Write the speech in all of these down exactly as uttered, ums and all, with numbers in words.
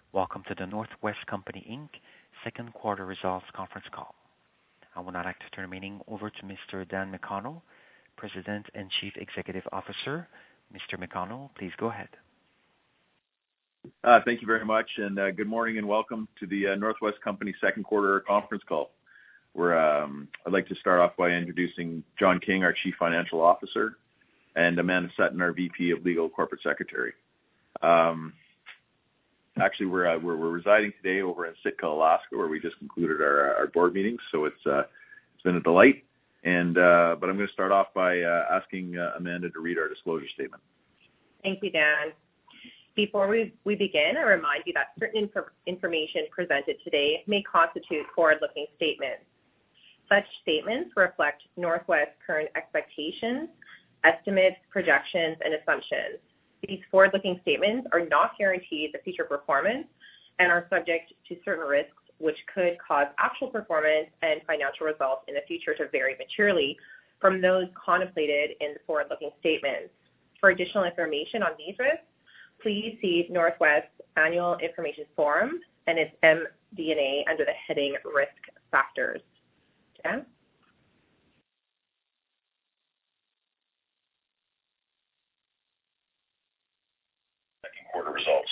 Welcome to the North West Company Incorporated second quarter results conference call. I would now like to turn the meeting over to Mister Dan McConnell, President and Chief Executive Officer. Mister McConnell, please go ahead. Uh, thank you very much, and uh, good morning and welcome to the uh, North West Company second quarter conference call. Where um, I'd like to start off by introducing John King, our Chief Financial Officer, and Amanda Sutton, our V P of Legal Corporate Secretary. Um, Actually, we're, uh, we're we're residing today over in Sitka, Alaska, where we just concluded our our board meetings. So it's uh, it's been a delight. And uh, but I'm going to start off by uh, asking uh, Amanda to read our disclosure statement. Thank you, Dan. Before we, we begin, I remind you that certain inf- information presented today may constitute forward-looking statements. Such statements reflect North West's current expectations, estimates, projections, and assumptions. These forward-looking statements are not guarantees of future performance and are subject to certain risks which could cause actual performance and financial results in the future to vary materially from those contemplated in the forward-looking statements. For additional information on these risks, please see North West's Annual Information Form and its M D and A under the heading Risk Factors. Dan? Quarter results.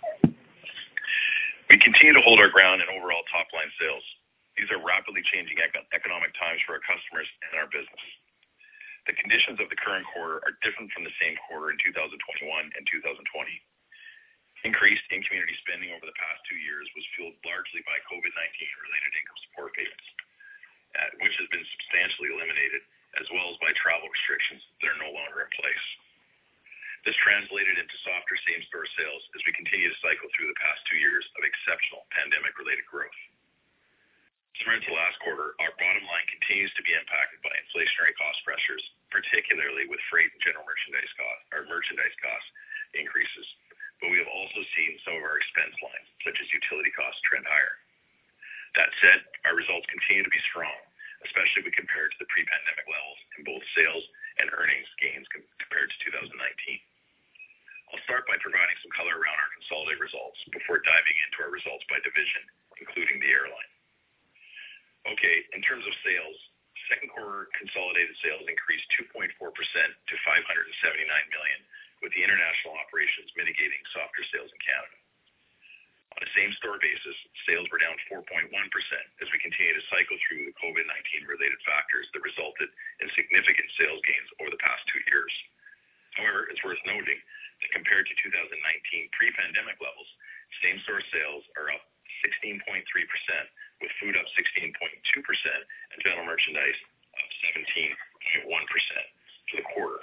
We continue to hold our ground in overall top-line sales. These are rapidly changing econ- economic times for our customers and our business. The conditions of the current quarter are different from the same quarter in two thousand twenty-one and two thousand twenty. Increased in-community spending over the past two years was fueled largely by COVID nineteen related income support payments, uh, which has been substantially eliminated, as well as by travel restrictions that are no longer in place. This translated into softer same-store sales as we continue to cycle through the past two years of exceptional pandemic-related growth. Similar to last quarter, our bottom line continues to be impacted by inflationary cost pressures, particularly with freight and general merchandise cost or merchandise cost increases. But we have also seen some of our expense lines, such as utility costs, trend higher. That said, our results continue to be strong, especially when compared to the pre-pandemic levels in both sales and earnings gains compared to two thousand nineteen. I'll start by providing some color around our consolidated results before diving into our results by division, including the airline. Okay, in terms of sales, second quarter consolidated sales increased two point four percent to five hundred seventy-nine million dollars, with the international operations mitigating softer sales in Canada. On a same-store basis, sales were down four point one percent as we continue to cycle through the COVID nineteen related factors that resulted in significant sales gains over the past two years. However, it's worth noting that compared to two thousand nineteen pre-pandemic levels, same-store sales are up sixteen point three percent, with food up sixteen point two percent and general merchandise up seventeen point one percent for the quarter.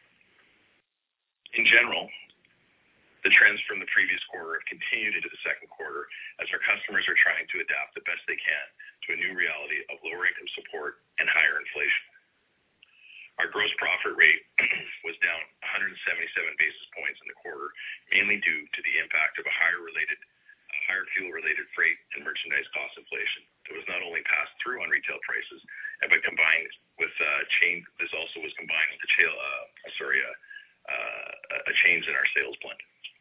In general, the trends from the previous quarter have continued into the second quarter as our customers are trying to adapt the best they can to a new reality of lower income support and higher inflation. Our gross profit rate was down one hundred seventy-seven basis points in the quarter, mainly due to the impact of a higher related, uh, higher fuel-related freight and merchandise cost inflation that was not only passed through on retail prices, but combined with uh, change. This also was combined with the cha- uh, sorry, uh, uh, a change in our sales blend.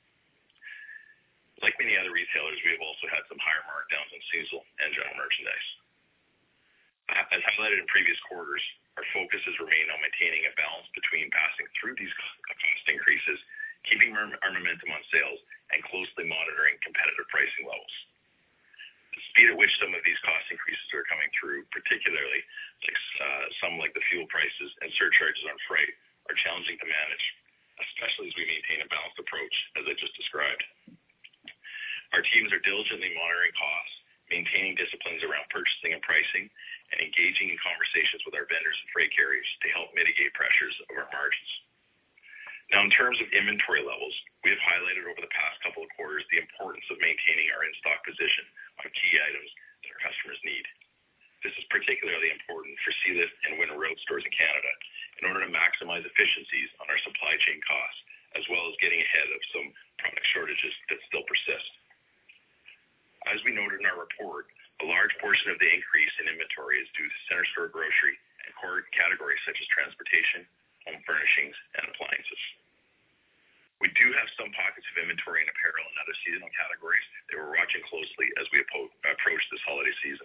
Like many other retailers, we have also had some higher markdowns on seasonal and general merchandise. As highlighted in previous quarters, our focus has remained on maintaining a balance between passing through these cost increases, keeping our momentum on sales, and closely monitoring competitive pricing levels. The speed at which some of these cost increases are coming through, particularly like, uh, some like the fuel prices and surcharges on freight, are challenging to manage, especially as we maintain a balanced approach, as I just described. Our teams are diligently monitoring costs, maintaining disciplines around purchasing and pricing, and engaging in conversations with our vendors and freight carriers to help mitigate pressures of our margins. Now, in terms of inventory levels, we have highlighted over the past couple of quarters the importance of maintaining our in-stock position on key items that our customers need. This is particularly important for Sealift and Winter Road stores in Canada in order to maximize efficiencies on our supply chain costs, as well as getting ahead of some product shortages that still persist. As we noted in our report, a large portion of the increase in inventory is due to center store grocery and core categories such as transportation, home furnishings, and appliances. We do have some pockets of inventory in apparel and other seasonal categories that we're watching closely as we approach this holiday season.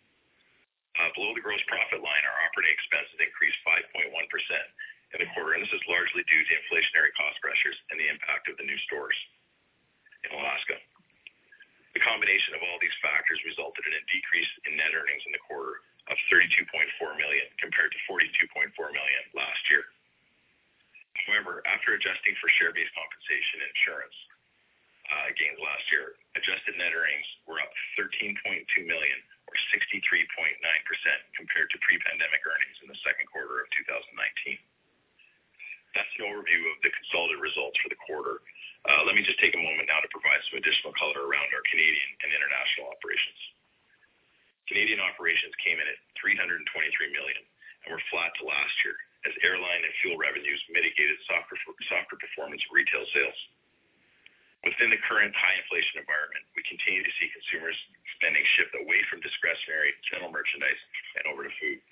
Uh, below the gross profit line, our operating expenses increased five point one percent in the quarter, and this is largely due to inflationary cost pressures and the impact of the new stores in Alaska. The combination of all these factors resulted in a decrease in net earnings in the quarter of thirty-two point four million dollars compared to forty-two point four million dollars last year. However, after adjusting for share-based compensation and insurance uh, gains last year, adjusted net earnings were up thirteen point two million dollars or sixty-three point nine percent compared to pre-pandemic earnings in the second quarter of two thousand nineteen. That's an overview of the consolidated results for the quarter. Uh, let me just take a moment now to provide some additional color around our Canadian and international operations. Canadian operations came in at three hundred twenty-three million dollars and were flat to last year as airline and fuel revenues mitigated softer, softer performance of retail sales. Within the current high inflation environment, we continue to see consumers spending shift away from discretionary general merchandise and over to food.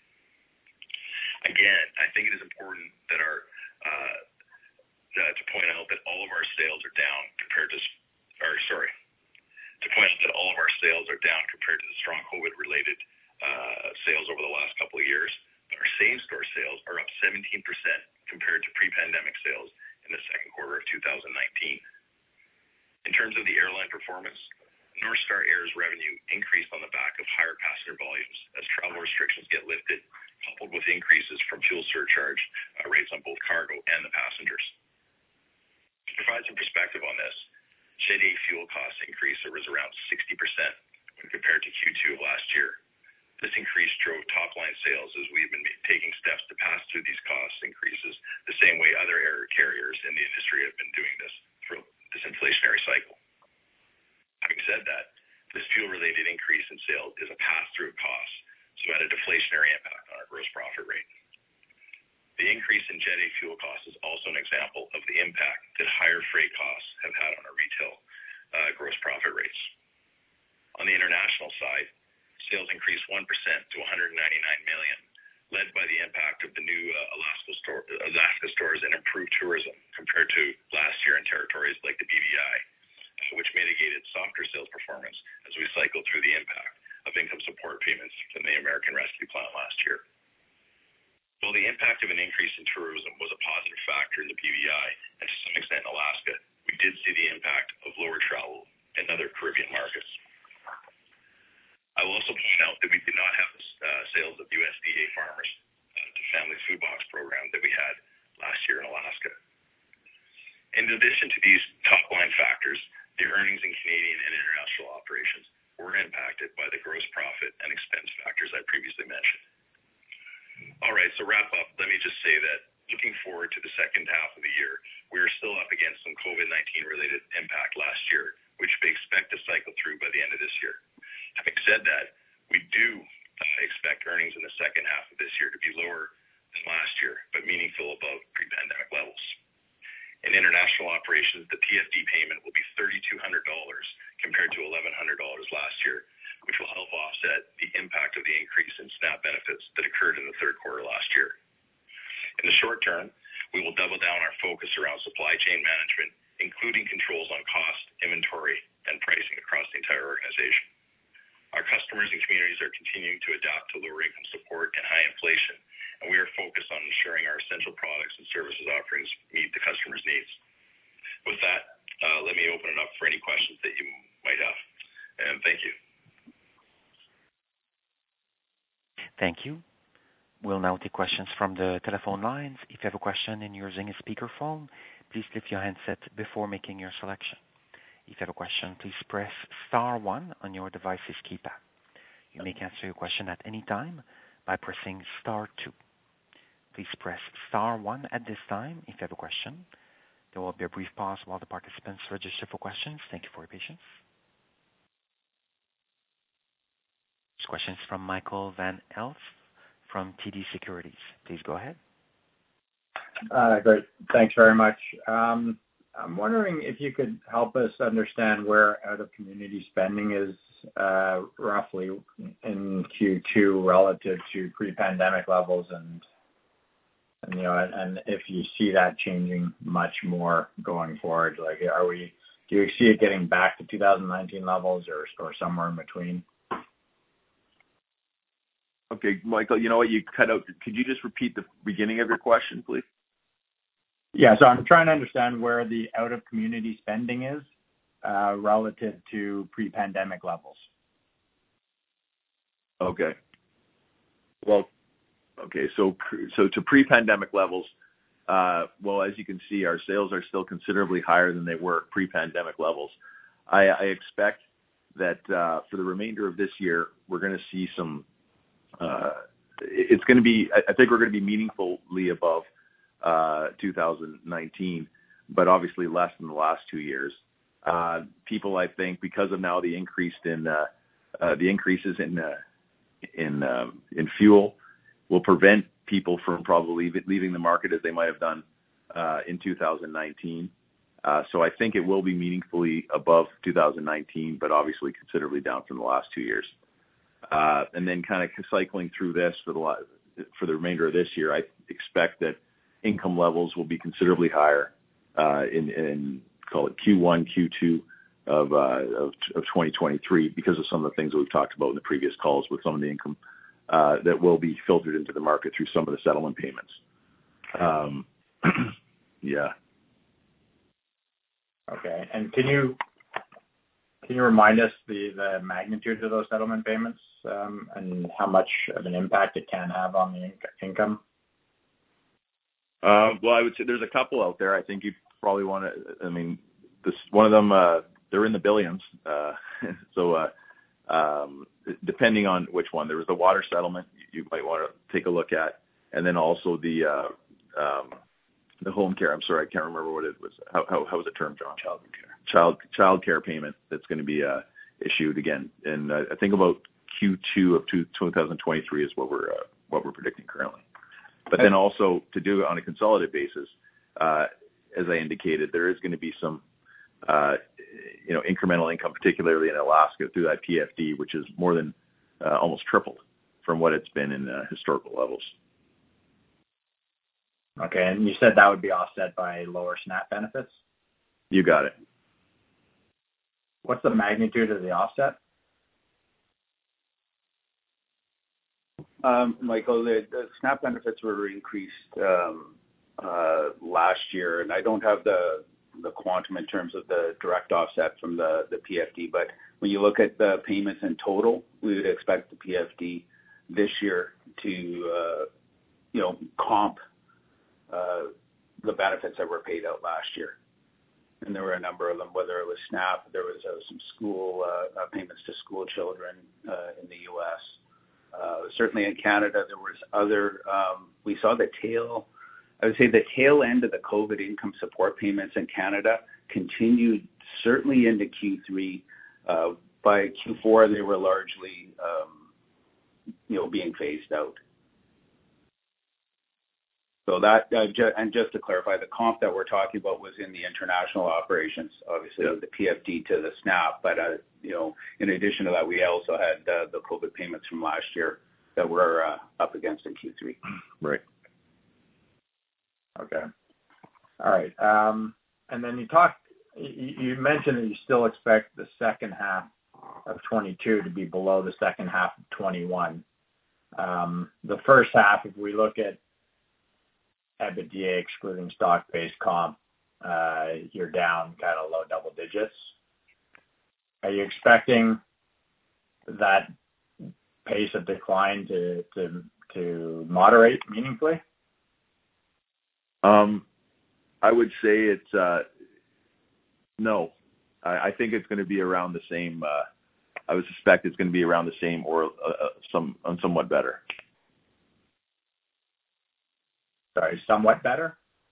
Again, I think it is important that our uh, uh, to point out that all of our sales are down compared to, or sorry, to point out that all of our sales are down compared to the strong COVID-related uh, sales over the last couple of years. But our same-store sales are up seventeen percent compared to pre-pandemic sales in the second quarter of two thousand nineteen. In terms of the airline performance, North Star Air's revenue increased on the back of higher passenger volumes as travel restrictions get lifted, coupled with increases from fuel surcharge uh, rates on both cargo and the passengers. To provide some perspective on this, Jet A fuel cost increase was around sixty percent when compared to Q two of last year. This increase drove top-line sales as we've been taking steps to pass through these cost increases the same way other air carriers in the industry have been doing this through this inflationary cycle. Having said that, this fuel-related increase in sales is a pass-through of costs, so had a deflationary impact on our gross profit rate. The increase in Jet A fuel costs is also an example of the impact that higher freight costs have had on our retail uh, gross profit rates. On the international side, sales increased one percent to one hundred ninety-nine million dollars, led by the impact of the new uh, Alaska, store, Alaska stores and improved tourism compared to last year in territories like the B V I, which mitigated softer sales performance as we cycled through the impact of income support payments from the American Rescue Plan last year. While the impact of an increase in tourism was a positive factor in the B V I and to some extent in Alaska, we did see the impact of lower travel in other Caribbean markets. I will also point out that we did not have uh, sales of U S D A farmers uh, to family food box program that we had last year in Alaska. In addition to these top-line factors, the earnings in Canadian and international operations were impacted by the gross profit and expense factors I previously mentioned. All right, so wrap up, let me just say that looking forward to the second half of the year, we are still up against some COVID nineteen related impact last year, which we expect to cycle through by the end of this year. Having said that, we do uh, expect earnings in the second half of this year to be lower than last year, but meaningful above pre-pandemic levels. In international operations, the P F D payment will be three thousand two hundred dollars compared to eleven hundred dollars last year, which will help offset the impact of the increase in SNAP benefits that occurred in the third quarter last year. In the short term, we will double down our focus around supply chain management, including controls on cost, inventory, and pricing across the entire organization. Our customers and communities are continuing to adapt to lower income support and high inflation, and we are focused on ensuring our essential products and services offerings meet the customer's needs. With that, uh, let me open it up for any questions that you might have, and thank you. Thank you. We'll now take questions from the telephone lines. If you have a question and you're using a speakerphone, please lift your handset before making your selection. If you have a question, please press star one on your device's keypad. You may cancel your question at any time by pressing star two. Please press star one at this time if you have a question. There will be a brief pause while the participants register for questions. Thank you for your patience. This question is from Michael Van Elf from T D Securities. Please go ahead. Uh, great. Thanks very much. Um, I'm wondering if you could help us understand where out-of-community spending is uh, roughly in Q two relative to pre-pandemic levels, and, and you know, and, and if you see that changing much more going forward. Like, are we do you see it getting back to two thousand nineteen levels or or somewhere in between? Okay, Michael, you know what? You cut out. Could you just repeat the beginning of your question, please? Yeah. So I'm trying to understand where the out-of-community spending is uh, relative to pre-pandemic levels. Okay. Well, okay. So, so to pre-pandemic levels, uh, well, as you can see, our sales are still considerably higher than they were pre-pandemic levels. I, I expect that uh, for the remainder of this year, we're going to see some. Uh, it's going to be. I think we're going to be meaningfully above uh, two thousand nineteen, but obviously less than the last two years. Uh, people, I think, because of now the increase in uh, uh, the increases in uh, in um, in fuel, will prevent people from probably leaving the market as they might have done uh, in two thousand nineteen. Uh, so I think it will be meaningfully above two thousand nineteen, but obviously considerably down from the last two years. Uh, and then kind of cycling through this for the for the remainder of this year, I expect that income levels will be considerably higher uh, in, in call it Q one, Q two of, uh, of of twenty twenty-three because of some of the things that we've talked about in the previous calls with some of the income uh, that will be filtered into the market through some of the settlement payments. Um, yeah. Okay. And can you can you remind us the, the magnitude of those settlement payments um, and how much of an impact it can have on the inc- income? Uh, well, I would say there's a couple out there. I think you probably want to. I mean, this one of them. Uh, they're in the billions. Uh, so, uh, um, depending on which one, there was the water settlement you might want to take a look at, and then also the uh, um, the home care. I'm sorry, I can't remember what it was. How how, how was it termed, John? Child care. Child child care payment that's going to be uh, issued again, and uh, I think about Q two of two, twenty twenty-three is what we're uh, what we're predicting currently. But then also to do it on a consolidated basis, uh, as I indicated, there is going to be some, uh, you know, incremental income, particularly in Alaska through that P F D, which is more than uh, almost tripled from what it's been in uh, historical levels. Okay, and you said that would be offset by lower SNAP benefits? You got it. What's the magnitude of the offset? Um, Michael, the, the SNAP benefits were increased um, uh, last year, and I don't have the the quantum in terms of the direct offset from the, the P F D, but when you look at the payments in total, we would expect the P F D this year to, uh, you know, comp uh, the benefits that were paid out last year. And there were a number of them, whether it was SNAP, there was uh, some school uh, uh, payments to school children uh, in the U S. Uh, certainly in Canada, there was other, um, we saw the tail, I would say the tail end of the COVID income support payments in Canada continued certainly into Q three. Uh, by Q four, they were largely, um, you know, being phased out. So that, uh, ju- and just to clarify, the comp that we're talking about was in the international operations, obviously, yeah. The P F D to the SNAP. But, uh, you know, in addition to that, we also had uh, the COVID payments from last year that we're uh, up against in Q three. Right. Okay. All right. Um, and then you talked, you, you mentioned that you still expect the second half of twenty-two to be below the second half of twenty-one. Um, the first half, if we look at EBITDA excluding stock-based comp, uh, you're down kind of low double digits. Are you expecting that pace of decline to to, to moderate meaningfully? Um, I would say it's uh, no. I, I think it's going to be around the same. Uh, I would suspect it's going to be around the same or uh, some somewhat better. Sorry, somewhat better?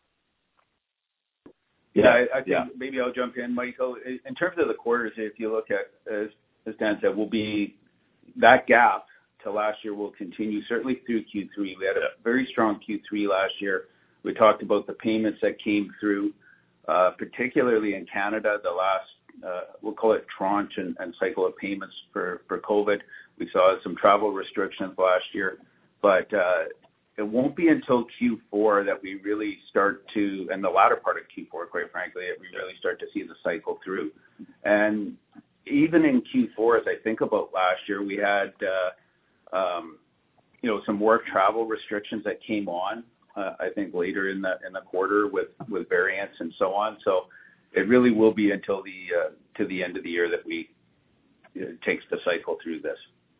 Yeah, I, I think yeah. maybe I'll jump in, Michael. In terms of the quarters, if you look at, as, as Dan said, will be that gap to last year will continue certainly through Q three. We had a very strong Q three last year. We talked about the payments that came through, uh, particularly in Canada, the last, uh, we'll call it tranche and, and cycle of payments for, for COVID. We saw some travel restrictions last year, but uh, it won't be until Q four that we really start to, and the latter part of Q four, quite frankly, that we really start to see the cycle through. And even in Q four, as I think about last year, we had, uh, um, you know, some work travel restrictions that came on, uh, I think later in the in the quarter with, with variants and so on. So it really will be until the uh, to the end of the year that we it takes the cycle through this.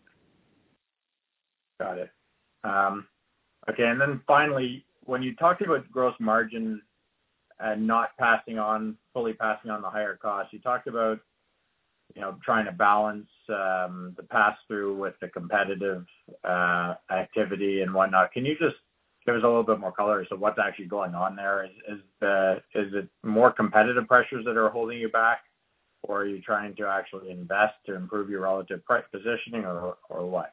Got it. Um, okay, and then finally, when you talked about gross margin and not passing on, fully passing on the higher costs, you talked about, you know, trying to balance um, the pass-through with the competitive uh, activity and whatnot. Can you just give us a little bit more color as to what's actually going on there? Is is, the, is it more competitive pressures that are holding you back, or are you trying to actually invest to improve your relative price positioning, or or what?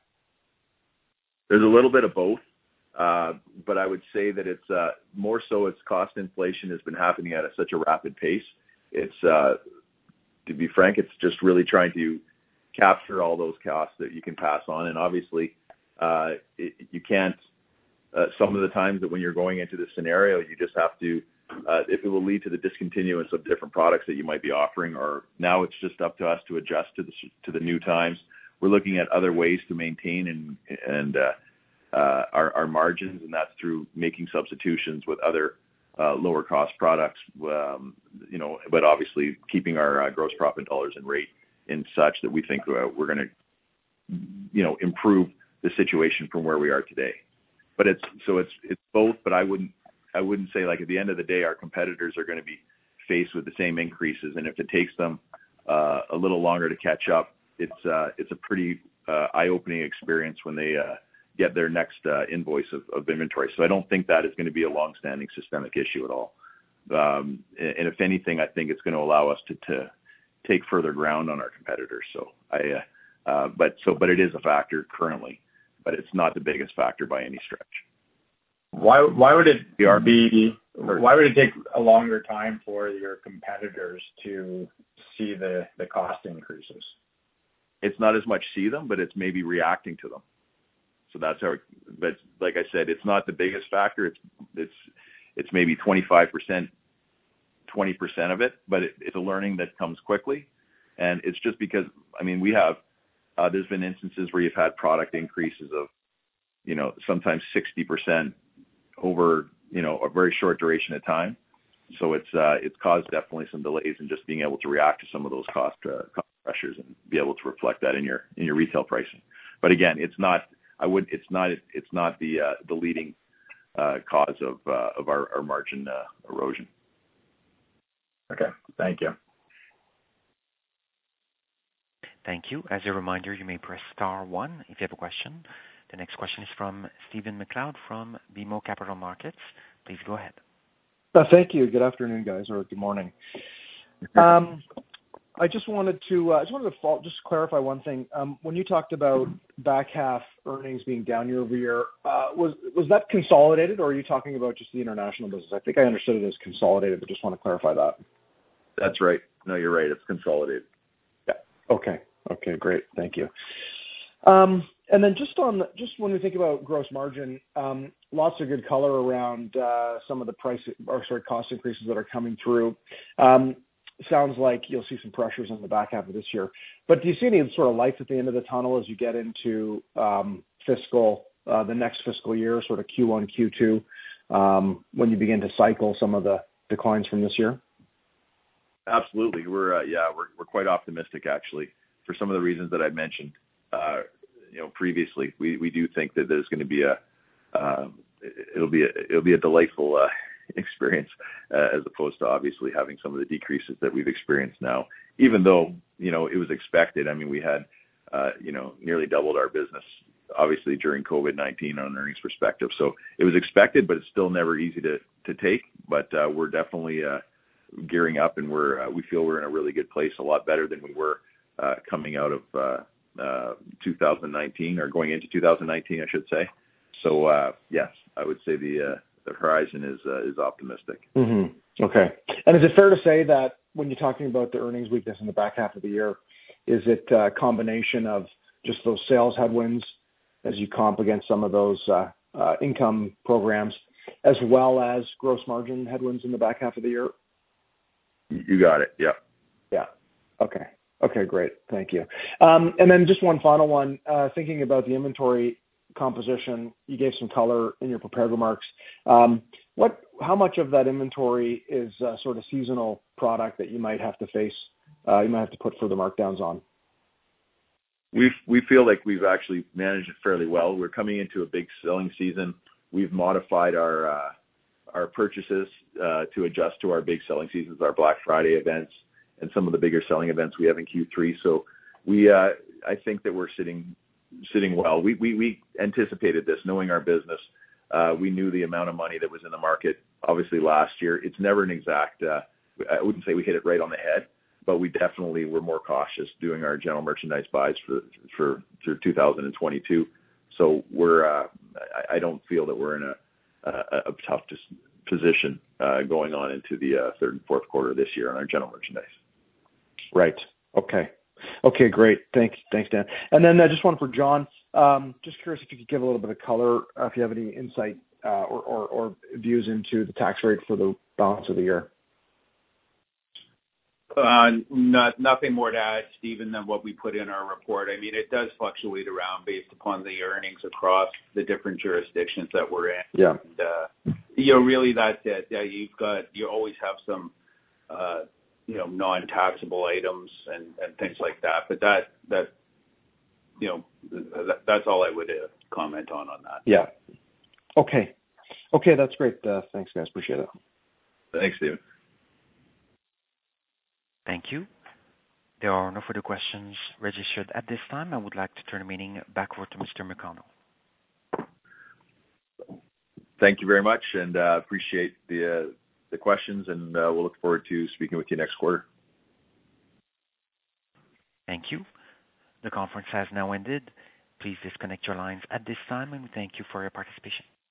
There's a little bit of both, uh, but I would say that it's uh, more so it's cost inflation has been happening at a, such a rapid pace. It's, uh, to be frank, it's just really trying to capture all those costs that you can pass on. And obviously, uh, it, you can't, uh, some of the times that when you're going into this scenario, you just have to, uh, if it will lead to the discontinuance of different products that you might be offering, or now it's just up to us to adjust to the, to the new times. We're looking at other ways to maintain and and uh, uh, our, our margins, and that's through making substitutions with other uh, lower cost products. Um, you know, but obviously keeping our uh, gross profit dollars and rate in such that we think uh, we're going to, you know, improve the situation from where we are today. But it's so it's it's both. But I wouldn't I wouldn't say like at the end of the day our competitors are going to be faced with the same increases, and if it takes them uh, a little longer to catch up, it's uh, it's a pretty uh, eye-opening experience when they uh, get their next uh, invoice of, of inventory. So I don't think that is going to be a long-standing systemic issue at all. Um, and if anything, I think it's going to allow us to, to take further ground on our competitors. So I, uh, uh, but so but it is a factor currently, but it's not the biggest factor by any stretch. Why why would it be? Why would it take a longer time for your competitors to see the, the cost increases? It's not as much see them, but it's maybe reacting to them. So that's how, but like I said, it's not the biggest factor. It's, it's, it's maybe twenty-five percent, twenty percent of it, but it, it's a learning that comes quickly. And it's just because, I mean, we have, uh, there's been instances where you've had product increases of, you know, sometimes sixty percent over, you know, a very short duration of time. So it's, uh, it's caused definitely some delays in just being able to react to some of those cost, uh, cost pressures and be able to reflect that in your in your retail pricing. But again, it's not I would it's not it's not the uh, the leading uh, cause of uh, of our, our margin uh, erosion. Okay, thank you. Thank you. As a reminder, you may press star one if you have a question. The next question is from Stephen MacLeod from B M O Capital Markets. Please go ahead. Uh, thank you. Good afternoon, guys, or good morning. Um, I just wanted to uh, I just wanted to follow, just clarify one thing. Um, when you talked about back half earnings being down year over year, uh, was was that consolidated, or are you talking about just the international business? I think I understood it as consolidated, but just want to clarify that. That's right. No, you're right. It's consolidated. Yeah. Okay. Okay. Great. Thank you. Um, and then just on just when we think about gross margin, um, lots of good color around uh, some of the price or sorry cost increases that are coming through. Um, Sounds like you'll see some pressures in the back half of this year. But do you see any sort of lights at the end of the tunnel as you get into um, fiscal, uh, the next fiscal year, sort of Q one, Q two, um, when you begin to cycle some of the declines from this year? Absolutely. We're, uh, yeah, we're, we're quite optimistic actually for some of the reasons that I mentioned, uh, you know, previously. We, we do think that there's going to be a, um, it'll be a, it'll be a delightful, uh, experience uh, as opposed to obviously having some of the decreases that we've experienced now, even though, you know, it was expected. I mean, we had, uh, you know, nearly doubled our business, obviously during COVID nineteen on an earnings perspective. So it was expected, but it's still never easy to, to take, but uh, we're definitely uh, gearing up, and we're, uh, we feel we're in a really good place, a lot better than we were uh, coming out of uh, uh, two thousand nineteen or going into two thousand nineteen, I should say. So uh, yes, I would say the, uh, the horizon is uh, is optimistic. Mm-hmm. Okay. And is it fair to say that when you're talking about the earnings weakness in the back half of the year, is it a combination of just those sales headwinds as you comp against some of those uh, uh, income programs, as well as gross margin headwinds in the back half of the year? You got it. Yeah. Yeah. Okay. Okay, great. Thank you. Um, and then just one final one. Uh, thinking about the inventory composition, you gave some color in your prepared remarks. Um, what, how much of that inventory is uh, sort of seasonal product that you might have to face, uh, you might have to put further markdowns on? We we feel like we've actually managed it fairly well. We're coming into a big selling season. We've modified our uh, our purchases uh, to adjust to our big selling seasons, our Black Friday events, and some of the bigger selling events we have in Q three. So we, uh, I think that we're sitting sitting well. We we, we anticipated this, knowing our business. Uh, we knew the amount of money that was in the market. Obviously, last year, it's never an exact. Uh, I wouldn't say we hit it right on the head, but we definitely were more cautious doing our general merchandise buys for for through two thousand twenty-two. So we're. Uh, I, I don't feel that we're in a, a, a tough position uh, going on into the uh, third and fourth quarter this year on our general merchandise. Right. Okay. Okay, great. Thanks, thanks, Dan. And then uh, just one for John. Um, just curious if you could give a little bit of color, uh, if you have any insight uh, or, or, or views into the tax rate for the balance of the year. Uh, not, nothing more to add, Stephen, than what we put in our report. I mean, it does fluctuate around based upon the earnings across the different jurisdictions that we're in. Yeah. And, uh, you know, really that's it. Yeah, you've got, you always have some, uh, you know, non-taxable items and, and things like that. But that, that, you know, that, that's all I would uh, comment on on that. Yeah. Okay. Okay, that's great. Uh, thanks, guys. Appreciate it. Thanks, Stephen. Thank you. There are no further questions registered at this time. I would like to turn the meeting back over to Mister McConnell. Thank you very much, and uh, appreciate the uh, the questions, and uh, we'll look forward to speaking with you next quarter. Thank you. The conference has now ended. Please disconnect your lines at this time, and we thank you for your participation.